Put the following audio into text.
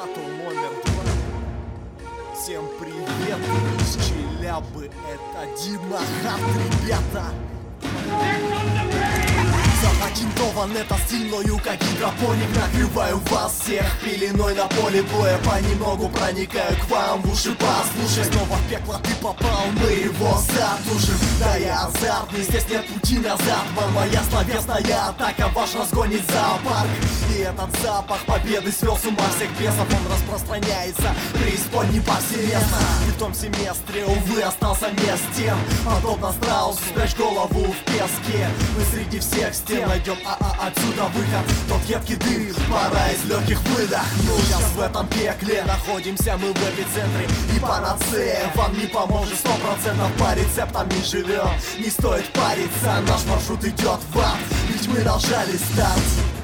Батл номер 2. Всем привет, из Челябы, это Дима Хард, ребята. Запатентован это стильною, как гидропоник. Накрываю вас всех пеленой на поле боя. Понемногу проникаю к вам в уши, послушай. Снова в пекло ты попал, мы его затушим. Да, я азартный, здесь нет пути назад. Моя словесная атака ваш разгонит зоопарк. И этот запах победы свел с ума всех бесов. Он распространяется преисподней повсеместно. И в том семестре, увы, остался без тем. Подобно страусу, спрячь голову в песке. Мы среди всех стен найдем отсюда выход. Тот едкий дым, пора из легких выдохнуть. Сейчас в этом пекле находимся мы в эпицентре. И панацея вам не поможет 100%. По рецептам не живем, не стоит париться. Наш маршрут идет в ад, ведь мы нажали старт.